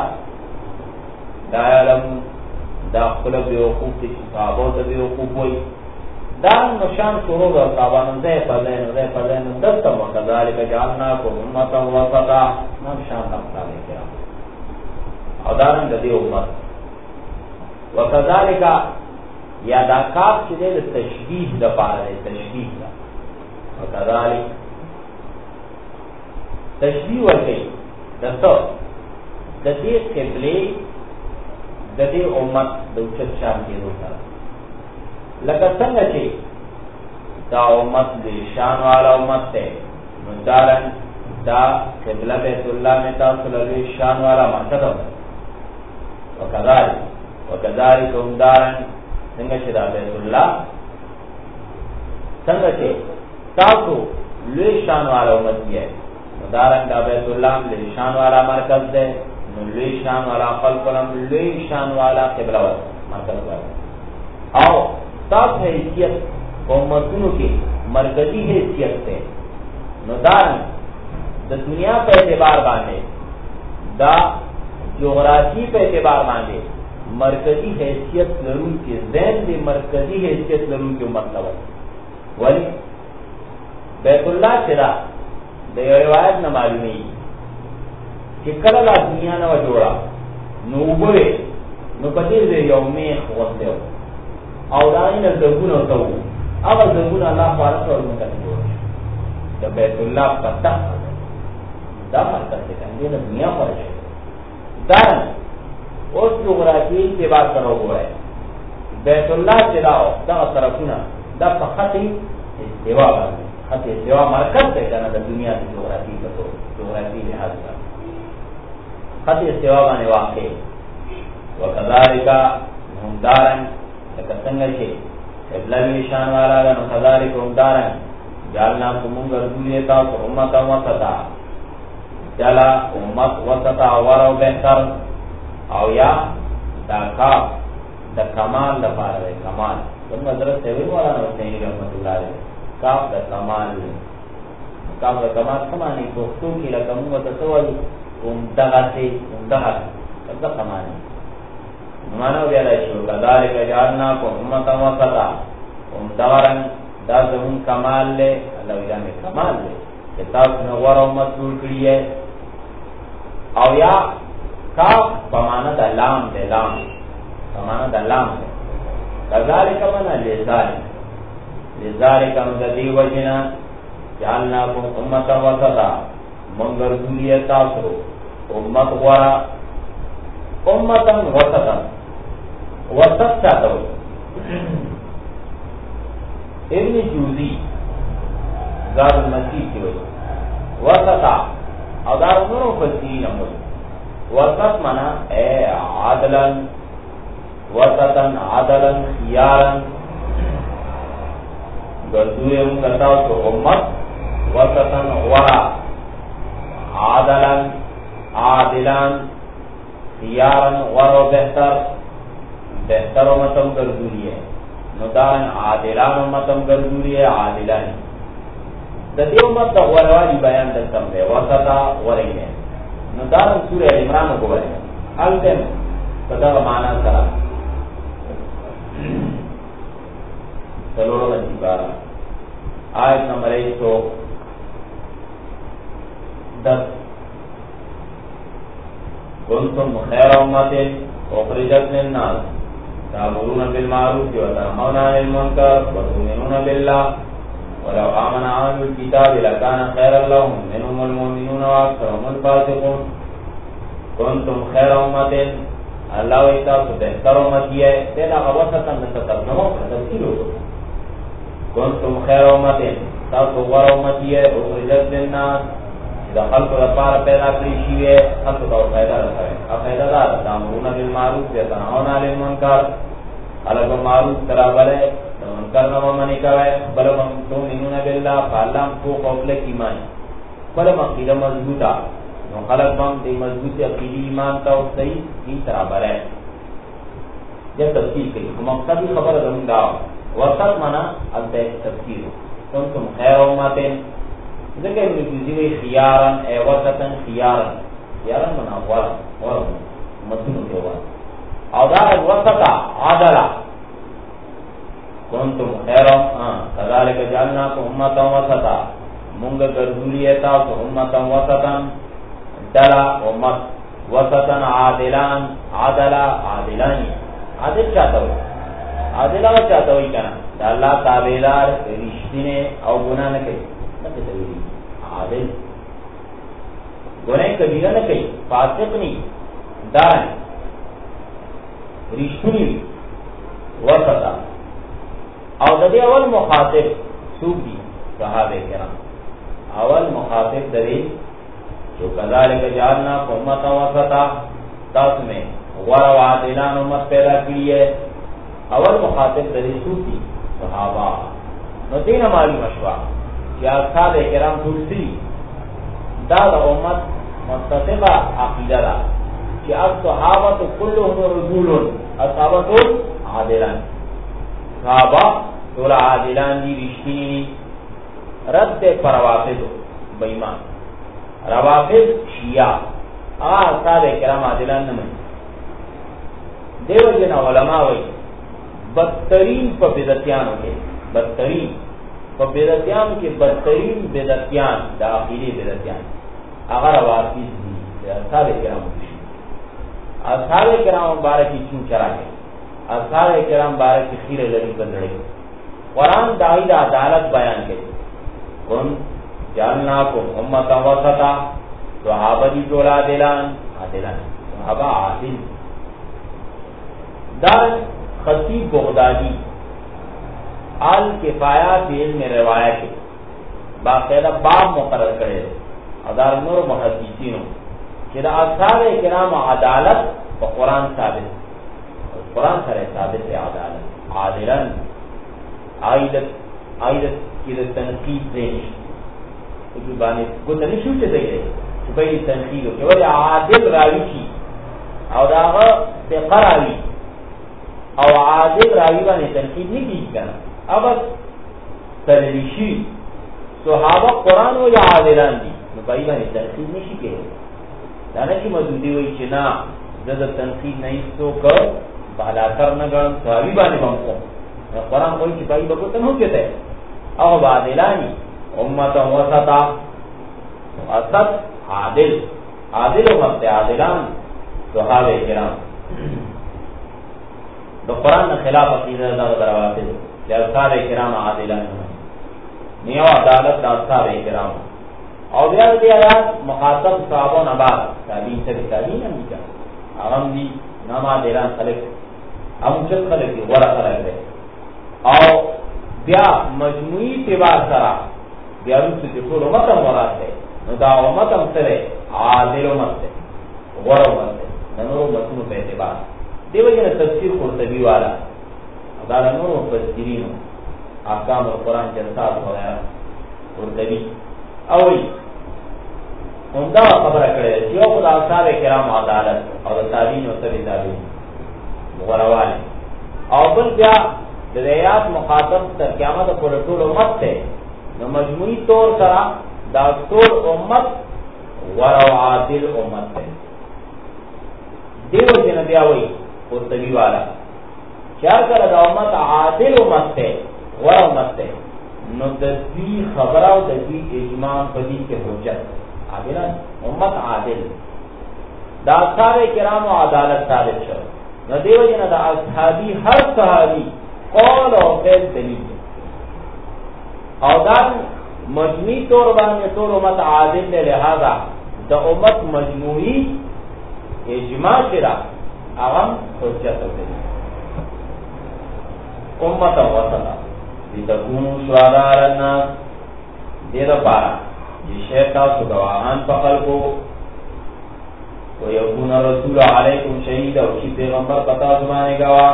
يعلم داخل بيوقوف كابوت بيوقوف وي دان نشان شروع اور تابان دے فلن دستم وكذلك جعلناكم امه وسطا نشان نقطہ کیا ادارن دے امت وكذلك یا دا کاف چې د تشبیه د پاره دی تشبیه دا وکذالک تشبیه ورکړي دته د دې قبله د دې امت د اوچت شان کې وروته لکه څنګه چې دا امت د شان والا امت ده نو دارن دا قبله بیت الله میں تاسو له شان والا مسجد وکذالک هم دارن څنګه چې دا بیت الله څنګه چې تاسو لوی شان والا امت دی مدارن دا بیت الله لوی شان والا مرکز ده نو لوی شان والا خلق لم لوی شان والا قبله ور مرکز ده او تاسو حیثیت امتونو کې مرکزی حیثیت ده نو دارن د دنیا په اعتبار باندې دا جغرافی په اعتبار باندې مرکزی حیثیت لرون کی ذہن دی مرکزی حیثیت لرون کی مطلب ولی بیت اللہ چرا دی روایت نہ معلومی کہ کلا دنیا نہ جوڑا نو بوے نو پدې یومې خوسته او داین زګونو ته او زګونو الله تعالی ټول مکه د بیت الله پتا دا مرکز سے کہیں گے دنیا پر ہے دارن اس جغرافی کے بعد کرو ہوا ہے بیت اللہ سے داو دا طرفنا دا خطی استوا بارنے خطی استوا مرکز سے کہنا دا دنیا کی جغرافی کا تو جغرافی لحاظ کا خطی استوا بانے واقع وکذالکا ہمدارن لکسنگر کے ابلغی شان والا گا نخذالک ہمدارن جالنا کمونگر دولیتا تو امتا وسطا جلا امت وسطا ورو بہتر او یا دا کاف دا کمال دا پارا دے کمال تم حضرت سیوی والا نوستینی رحمت اللہ علیہ کاف دا کمال کاف دا کمال کمانی پختو کی لکمو تسولی امدغا سے امدغا دا کمانی نمانو بیالا شروع کذالک جعلنا کو امتا وسطا امدغرن دا زمون کمال لے اللہ ویدہ میں کمال لے کتاب نور امت دور کری ہے او یا کاف بمانا دا لام دے لام بمانا دا لام دے کذالک منا لذالک مددی وجنا جعلناکم امتا وسطا منگر دوری تاثرو امت ورا امتا وسطا وسط چاہتا ہوئی ابن جوزی زاد المسیح کی وجہ وسطا او دار انہوں فلسین امور وسط منا اے عادلا وسطا عادلا خیارا گردوئے مکتاو تو امت وسطا ورا عادلا عادلا خیارا ورا بہتر بہتر امتم گردوئے ندارن عادلان امتم گردوئے عادلان ددی امت دا غوروالی بیان دلتم دے وسطا ورائنے ندارن سورہ عمران کو بلے الدن صدا معنی سرا سلوڑا بنتی بارا آیت نمبر 110 کنتم خیر امت اخرجت للناس تأمرون بالمعروف وتنهون عن المنکر وتؤمنون بالله ولو آمن أهل الكتاب لكان خيرا لهم منهم المؤمنون وأكثرهم الفاسقون کنتم خیر امت اللہ ویتا تو بہتر امتی ہے تینا غوثتا من تترجمہ تفسیر ہو کنتم خیر امت تاسو غور امتی ہے اخرجت للناس اذا خلق رفار پیدا کریشی ہے خلق تو فائدہ رکھا ہے فائدہ دار تامرون بالمعروف وتنهون عن المنکر الگ معروف کرا بلے منکر نہ منی کرے بل تؤمنون بالله فالله کو قبل ایمان بل عقیدہ مضبوطہ نو خلق بم دی مضبوط عقیدی ایمان تا صحیح کی طرح بلے یہ تفصیل کی مقصد خبر دوں گا وسط منا اب تفسیر تم خیر امتن ذکر ابن جوزی خیارا اے وسطا خیارا منا ورا مدن کے ورا او دا وسطا عادلا کنتم خیرم کذالک جعلناکم امتا وسطا منگ گردولیتا تو امتا وسطا دلا امت وسطا عادلان عادلا عادلانی عادل چاہتا ہوئی عادلہ چاہتا ہوئی کنا دا اللہ تابیدار رشتینے او گناہ نہ کئی نکے تولی عادل گناہ کبیرہ نہ کئی فاسق نہیں دارن رشتنی وسطا او ددی اول مخاطب سوکی صحابہ کرام اول مخاطب ددی جو کذالک جعلنا امتا وسطا تاس میں غور و عادلان امت پیدا کی ہے اول مخاطب ددی سوکی صحابہ نو تین ہماری مشوا کہ اصحاب کرام تلسی داد امت مستقبہ عقیدہ دا کہ اب صحابت کلهم رجول اصحابت عادلان صحابہ دول عادلان دی رشتینی رد پر روافض بیمان روافض شیعہ اصحاب کرام عادلان نمانی دیو جن علماء وی بدترین پا بدتیانوں کے بدترین پا بدتیان کے بدترین بدتیان دا آخری بدتیان اگر روافض دی اصحاب کرام اصحاب کرام مبارکی چون چرا گئے اصحاب کرام بارک خیر لڑی بندڑے قرآن دائی عدالت بیان کے کن جعلناکم امتا وسطا صحابہ دی ټول عادلان صحابہ عادل. دار خطیب بغدادی الکفایہ فی علم روایت باقاعدہ باب مقرر کرے اور دار نور محدثینوں کہ دا اصحاب کرام عدالت و قرآن ثابت، قرآن سره ثابت ہے عدالت. عادلن عائدت کی تنقید دینش کی باندې ګوت نه شو چې دی چې په تنقید کې ولی عادل راوی شي او داغه ثقه راوی او عادل راوی باندې تنقید نه کیږي کنه. اب تلریشی صحابه قرآن او یا عادلان دي نو پای باندې تنقید نشي کېږي. دا نه چې مودودی وایي چې نه زه تنقید نه ایستو کو بالا کر نه ګڼم صحابي باندې باندې قرآن وایي چې پای به ته نو کېته او عادلانی امت وسطا وسط عادل امت عادلان صحابه کرام دو قرآن خلاف عقیدہ دا دروازه دي اصحاب کرام عادلان نیو عدالت دا اصحاب کرام او بیا دې آیات مخاطب صحابه نه بعد تابعین تابعین هم دي هغه دي نام عادلان خلق هم چې خلق دي ورا خلق دي او بیا مجموعی اعتبار سره بیا رسو چې ټول امت مراد ده نو دا امت هم سره عادل امت ده ورا امت ده نو مسلو په اعتبار دیو جن تفسیر قرطبی والا دا نور مفسرین احکام القرآن جلسات وغیرہ قرطبی اوی عمدہ خبر کړي چې یو خدای اصحاب کرام عدالت او تابعین او تبع تابعین غوړواله او بل بیا د آیات مخاطب تر قیامت پورې ټول امت ته نو مجموعی طور سره دا ټول امت ورو عادل امت ته دیو جن بیا وی قرطبی والا چار کړه دا امت عادل امت ته ورو امت ته نو د دې خبره او د دې اجماع په دې کې حجت عادلان امت عادل دا اصحاب کرام عدالت ثابت شو نو دیو جن دا اصحابی هر صحابی قول او فعل دلیل او دا مجموعی طور باندې ټول امت عادل له لہذا د امت مجموعی اجماع شرا اغم حجت دی امت وسطا لتكونوا شهداء على الناس دې لپاره چې شیطان سو گواهان پخل کو ويكون رسول علیکم شهید او چې پیغمبر پتا زمانه گواه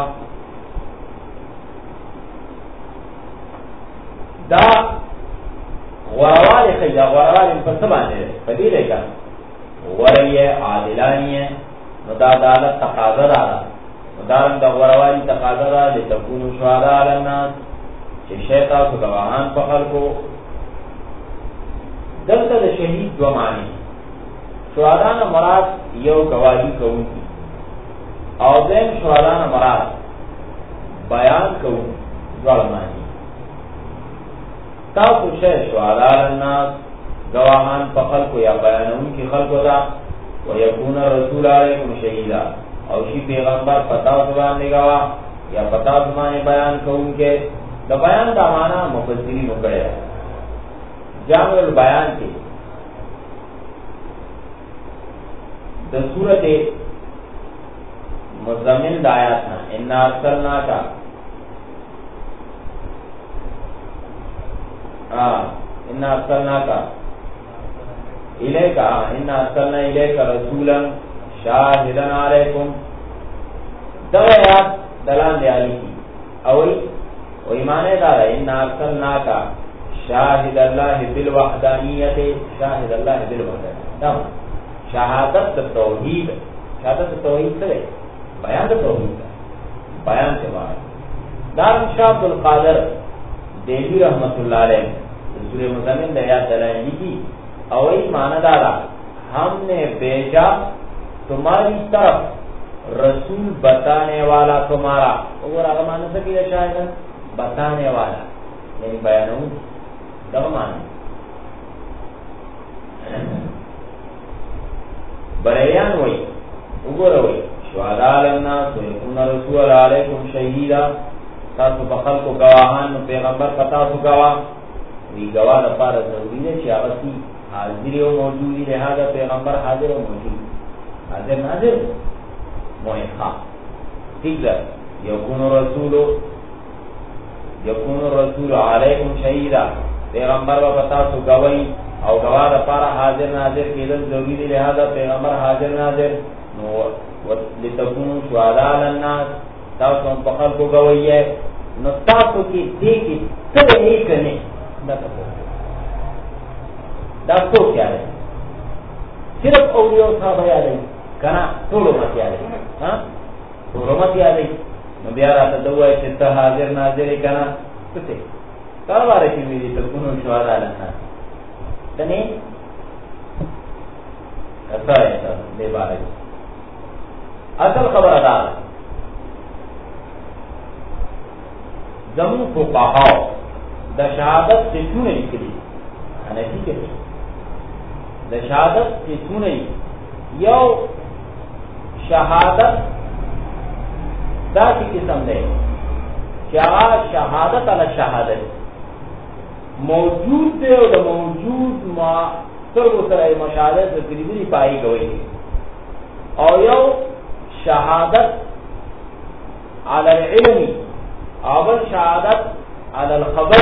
دا غوروال خیجا غوروال ان پر سبانے پدی لے گا غوروی عادلانی ہے نو دا عدالت تقاضا دارا نو دارن دا غوروالی تقاضا دارا لتکونو شهداء علی الناس چه شیطا سو گواهان پخل کو دلتا دا شہید دو معنی شهداء مراد یو گواہی کون کی او دیم شهداء مراد بیان کون دوار معنی تاسو شه شهداء الناس گواهان په خلکو یا بیانون کی خلکو دا ويكون رسول علیکم شهیدا او شی پیغمبر پتا سبحان گواه یا پتا سبحان بیان کوونکې د بیان دا معنا مفسرین وکړي جامع البیان کې د سورته مزمل د آیات نه ان ارسلناک ان ارسلناک الیک ان ارسلنا الیک رسولا شاهدا علیکم دا آیات دلان دی علی کی اول و ایمان دار ان ارسلناک شاهد الله بالوحدانیت شاهد الله بالوحدانیت شهادت توحید شهادت توحید سے بیان توحید بیان سے مراد دار شاہ عبد القادر دیوی رحمت اللہ علیہ سورہ مزمل میں آیات دلائیں کی اور وہی معنی دارا ہم نے بھیجا تمہاری طرف رسول بتانے والا تمہارا اور اگر معنی سکی شاید بتانے والا یعنی بیانوں دغ معنی بریان وی اگر وی شهداء الناس ويكون رسول علیکم شهیدا تاسو بخل کو گواهان پیغمبر پتا سو گواہ وی گواہ لپاره ضروری دی چې هغه حاضر و موجودی لہذا پیغمبر حاضر و موجود، حاضر ناظر موحقہ. ٹھیک ہے. یکون الرسول علیکم شہیدا، پیغمبر و پتا سو گواہی او گواہ دپارا حاضر ناظر کېدل ضروری دی، لہذا پیغمبر حاضر ناظر. نو لتکونوا شهداء علی الناس، تاسو هم په خلکو گواهی ہے. نو تاسو کې دې کې څه دی کنه دا څو کیا ہے؟ صرف اولیاء صاحب یاد ہے کنا ټول مت یاد ہے، ها ټول مت یاد ہے. نو بیا راته دوه چې ته حاضر ناظر کنا څه ته کاروبار کې مې دې تکونوا شهداء علی الناس تنه ایسا ایسا دے بارے اصل خبر ادا زمون فقہاء دا شہادت سے کیوں نہیں نکلی؟ حنفی کے دا شہادت سے کیوں نہیں؟ یو شہادت دا کی قسم دے کیا شہادت علی شہادت موجود دے اور موجود ما سرگو سرائی مشاہدت سے قریبی پائی گوئی، اور یو شہادت علی العلم، اول شہادت علی الخبر،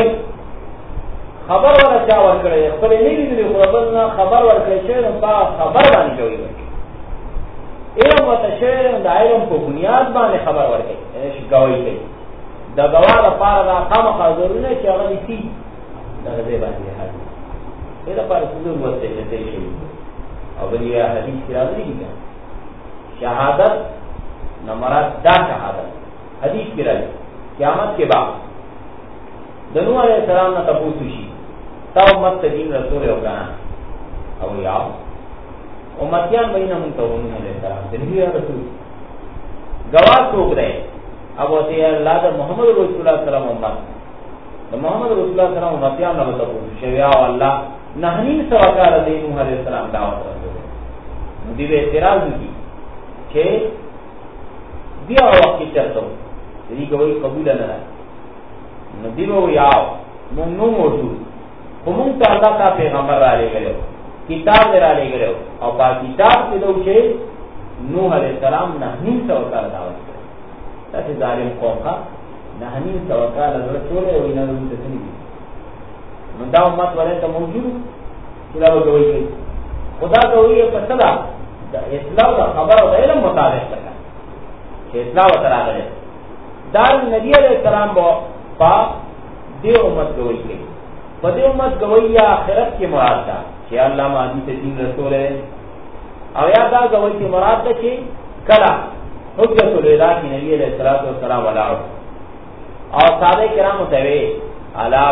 خبر والا چاور کرے خبر نہیں دی خبرنا خبر ور کرے شعر با خبر بانی جوئی گئی، علم و تشعر دا علم کو بنیاد بانے خبر ور گئی گوئی گئی. دا گواہ دا پارا دا خام خاضرون ہے کہ اغلی تی دا غزے باندی حدیث یہ دا پارا صدور وقت ہے تیری شہید اگر یہ حدیث کی راضی نہیں کیا شہادت نمرات دا شہادت حدیث کی راضی قیامت کے بعد دنو علیہ السلام نا تپوسوشی تا امت تدین رسول اوگانا او یاو امتیان بہینا منتظرون علیہ السلام دنوی رسول گواہ سوک رہے. اب ہوتے ہیں اللہ دا محمد رسول اللہ صلی اللہ علیہ وسلم امت دا محمد رسول اللہ صلی اللہ علیہ وسلم امتیان نبا تپوسو شویا و اللہ نحنین سوکار دینو علیہ السلام دعوت رسول دیو اعتراض کی کہ دیا وقت کی چرتو یعنی کہ وہی قبول نہ رہا دیو یاو ممنو موجود خمونتا اللہ کا پیغمبر را لے گئے ہو کتاب را لے گئے ہو اور با کتاب سے دو چھے نوح علیہ السلام نحنین سوکار دعوت کرے تاکہ ظالم قوم کا نحنین سوکار رسول ہے وہی نظر تسلی دی مندہ امت والے کا موجود خدا و گوئی گئی خدا گوئی ہے پسلا اصلاح دا خبر و علم مطابق کرنا کہ اصلاح و تراغ ہے دار نبی علیہ السلام با دیو امت گوئی گئی بدی امت گوئی یا آخرت کی مراد دا کہ اللہ مادی سے دین رسول ہے او یا دا گوئی کی مراد دا کہ کلا حجت الودا کی نبی علیہ السلام والا اور صحابہ کرام ہوتے الا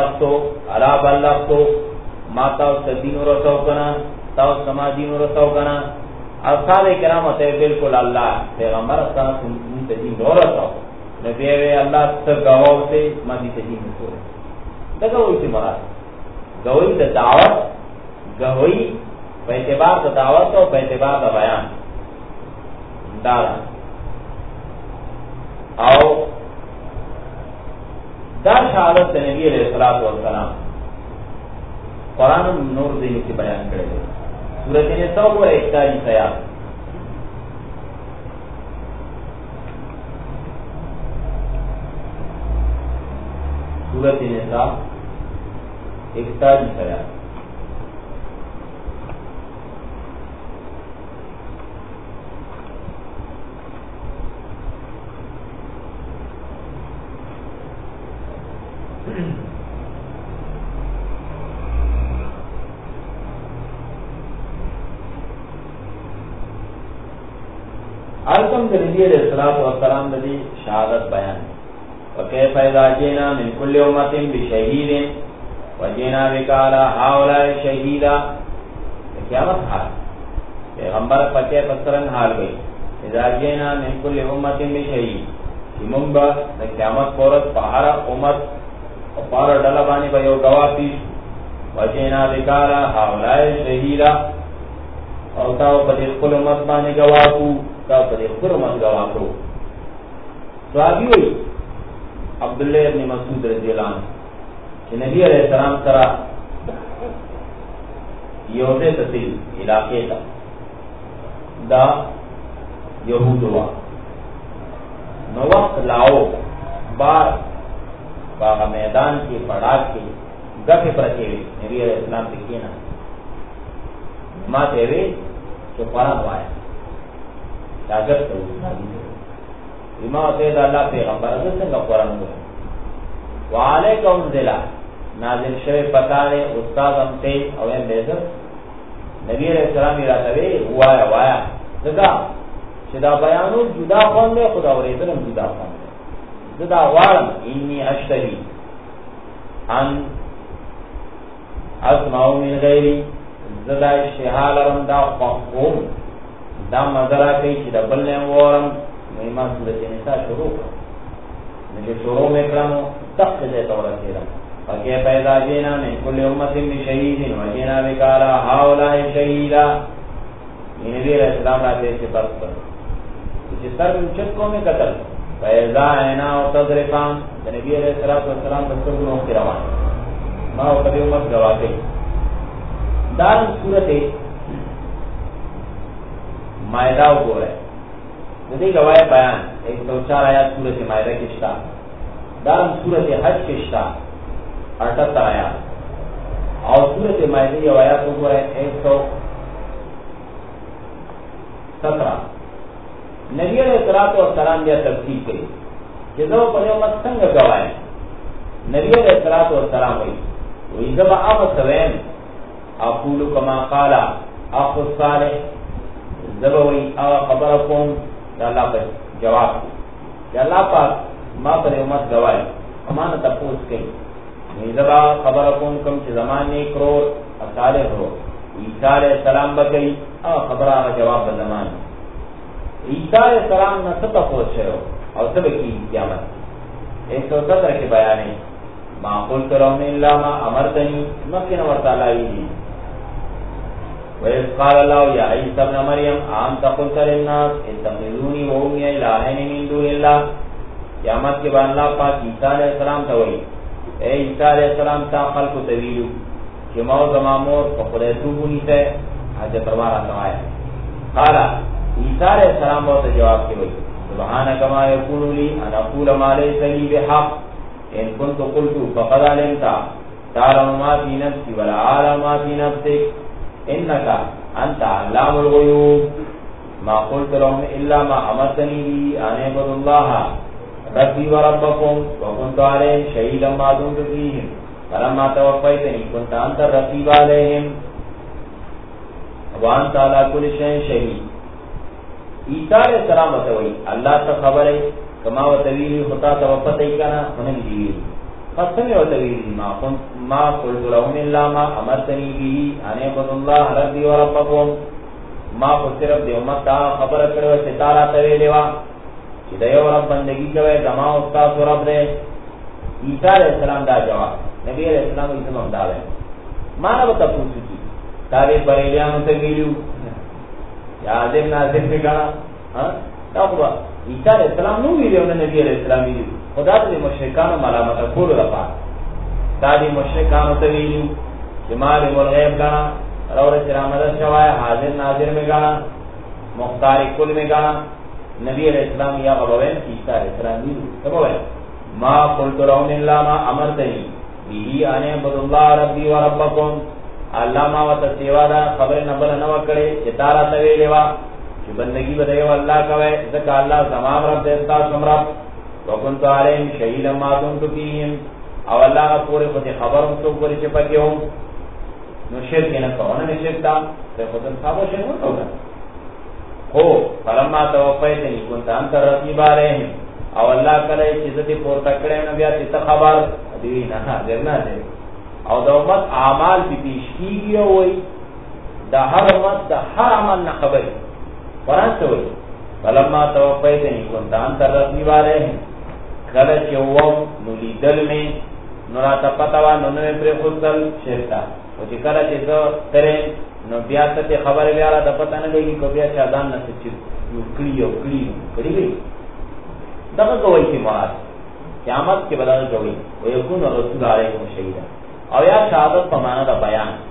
بلغتو ما تاو دین رسو کنا تاو سما دین رسو کنا اور صحابہ کرام ہوتے بالکل اللہ پیغمبر استانا سنت دین رسو نبی اللہ سر گواہ سے مادی سے دین رسول دا گوئی سے مراد گوئی دا دعوت گوئی پہ اعتبار دا دعوت اور پہ اعتبار دا بیان دارا او دا شہادت نبی علیہ السلام قرآن نور دینی کی بیان کرے گئے سورۃ النساء اور 41 آیات سورۃ النساء 41 آیات ارکم نبی علیہ السلام نے شہادت بیان وکیف اذا جئنا من کل امت بشہید وجئنا بک علی ہؤلاء شہیدا قیامت حال پیغمبر پکے پسرن حال گئی اذا جئنا من کل امت بشہید منبا قیامت پورت پہاڑ امت اور پہاڑ ڈلا بانی بھائی گواہ پیش وجئنا بک علی ہؤلاء شہیدا اور تاو پدی کل امت بانی گواہ کو تاو پدی کل امت گواہ کو صحابی ہوئی عبداللہ ابن مسعود رضی اللہ عنہ کہ نبی علیہ السلام سرا یوزے تسیل علاقے تا دا یہودوا نو وقت لاؤ بار باغ میدان کی پڑا کے گفے پر کیوی نبی علیہ السلام پہ کینا ما تیوی کہ قرآن وایا تاجت تو امام سید اللہ پیغمبر حضرت سنگا قرآن ہوئے وعلیکم ذلہ نازل شوی پتانے استاد امتے اوین بیزر نبی علیہ السلام اراتوی وایا وایا زگا چدا بیانو جدا خون دے خدا وریدنم جدا خون دے زدا وارم انی اشتری ان اسمعو من غیری زدا اشتحال رم دا خون دا مدرہ کئی چدا بلنیم وارم مہمان صورت نساء شروع کر مجھے شروع میں کرمو تخت دیتا ورسیرم فکیف اذا جینا من کل امت بشہید وجینا بکالا ہاولا شہیدا یہ نبی علیہ السلام راتے سے بس کر کسی سر چکوں میں قتل فیضا عینا و تذرفان نبی علیہ السلام بسکر گنوں کی روان ما و کبھی امت گواتے دار صورت مائدہ کو رہے ندی گواہ بیان 104 آیات صورت مائدہ کشتا دار صورت حج کشتا 78 آیات اور صورت مائدہ یہ آیات کو رہے 117 نبی علیہ السلام دیا تفصیل کری جزو پر امت سنگ گواہ نبی علیہ السلام ہوئی ویزب آب سوین اقول کما قالا اخو الصالح زبوی آغا خبرکم اللہ پر جواب کہ اللہ پاک ما پر امت گواہ امانت تپوس کئی ویزب آغا خبرکم کم چی زمان نیک رور صالح رو عیسیٰ علیہ السلام بکئی آغا خبر آغا جواب بزمان عیسیٰ علیہ السلام نصط تپوس شروع اور سب کی قیامت 117 کے بیانے ما قلت لهم الا ما امرتنی مکن ورطالائی دی وَإِذْ قَالَ اللَّهُ يَا عِيسَى ابْنَ مَرْيَمَ أَأَنْتَ قُلْتَ لِلنَّاسِ اتَّخِذُونِي وَأُمِّيَ إِلَٰهَيْنِ مِن دُونِ اللَّهِ قیامت کے بعد اللہ پاک عیسیٰ علیہ السلام تا وئی اے عیسیٰ علیہ السلام تا خلق طویلو کہ مو زمامور فخلیتو بنی سے حجت روارا سمایا قال عیسیٰ علیہ السلام بہت جواب کے وئی سبحانک ما یکون لی ان اقول ما لیس لی بحق ان كنت قلت فقد علمت تعلم ما في نفسي ولا اعلم ما في نفسك انك انت علام الغيوب ما قلت لهم الا ما امرتني به ان اعبدوا الله ربي وربكم وكنت عليهم شهيدا ما دمت فيهم فلما توفيتني كنت انت الرقيب عليهم وانت على كل شيء شهيد عیسیٰ علیہ السلام وتوی اللہ تا خبر ہے کما وتویلی خطا توفتی کنا ہنن جیوی قسم وتویلی ما قلت لهم الا ما امرتنی به ان اعبدوا الله ربي وربكم ما کو صرف دی امت تا خبر کرو ستارہ تویلیوا چې د یو رب بندگی کوي زما او تاسو رب دې عیسیٰ علیہ السلام دا جواب نبی علیہ السلام یې سم دا وایي ما نه وته پوښتنه کی تاریخ بریلیانو ته ویلو یا عظیم ناظر پہ گانا دا خدا عیسیٰ علیہ السلام نو ویلے انہوں نے نبی علیہ السلام ویلے خدا تا دی مشرکانو ملامت کولو رفا تا دی مشرکانو تا ویلے جمال ملغیب گانا رور سرامدر شوائے حاضر ناظر میں گانا مختار کل میں گانا نبی علیہ السلام یا غبوین کی عیسیٰ علیہ السلام ویلے سبوین ما قلت لهم الا ما امرتنی بیہی ان اعبدوا اللہ ربی و ربکم اللہ ما و تسیوا دا خبر نبل نو کرے چتارا تویلے وا کہ بندگی بدیو اللہ کوے ذکا اللہ تمام رب دیتا سمرب وکنت علیہم شہیدا ما دمت فیہم او اللہ کا پورے خود خبر ہم تو پوری چپکے ہوں نو شرک نہ کہو نہ شرک دا تے خود صاحب شرک نہ ہوگا ہو فلما توفیتنی کنت انت رقیب علیہم او اللہ کلے عزت پور تکڑے نہ بیا تے خبر دی نہ درنا دے او دا امت اعمال کی پیش کی گیا ہوئی دا ہر امت دا ہر عمل نہ خبر قرآن سے ہوئی فلما توفیتنی کنت انت الرقیب علیہم کلچ یوم نولی دل میں نراتا پتوا ننوے پر خودل شرکتا وچی کلچ ایسا ترے نو بیاستا تے خبر بیارا دا پتہ نہ لگی کو بیا شادان نہ سچی کڑی کڑی گئی دقا کوئی کی مراد قیامت کے بدل جو ہوئی ویکون رسول علیکم شہیدہ او یا شہادت پمانا دا بیان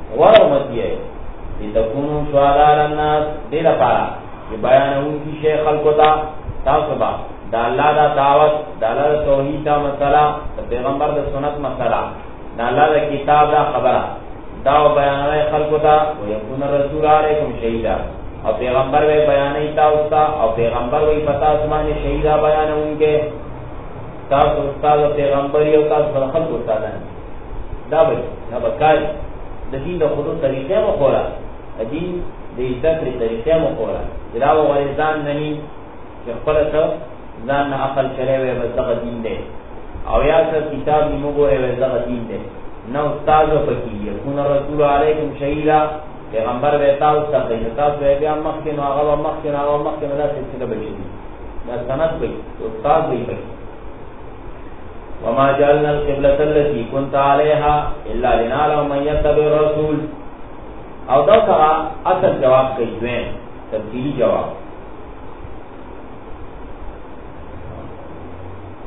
ورمتی ہے لتکونو شہداء علی الناس دے لپارا کہ بیانون کی شیخ خلقتا تاصبا دا اللہ دا دعوت دا اللہ دا توحید دا مسئلہ دا پیغمبر دا سنت مسئلہ دا اللہ دا کتاب دا خبرہ داو بیانوے خلقتا ویکون الرسول علیکم شہیدہ اور پیغمبر وی بیانی تاوستا اور پیغمبر وی پتا اسمان شہیدہ بیانون کے تاس استاد پیغمبری اور تاس خلق استادان دا بھئی دا بکاری دا دین دا خودو طریقے مخورا دین دا عزت طریقے مخورا جلاو غریزان نہیں کہ خلق زان عقل کرے ہوئے وزغ دین دے او یا سر کتاب نیمو گوئے وزغ دین دے نہ استاد و پکی یکون رسول علیکم شہیدہ پیغمبر ویتا استاد دے نتاس ویبیا مخکن آغا مخکن آغا مخکن دا سلسلہ بچی دی دا سنت بئی استاد بئی پکی وما جعلنا القبلة التي كنت عليها الا لنعلم من يتبع الرسول او دا سرا اصل جواب کئی دوین تبدیلی جواب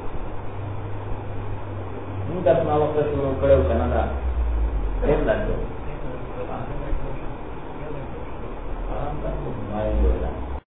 دس نا وقت شروع کرے ہو کنا دا دیم لگو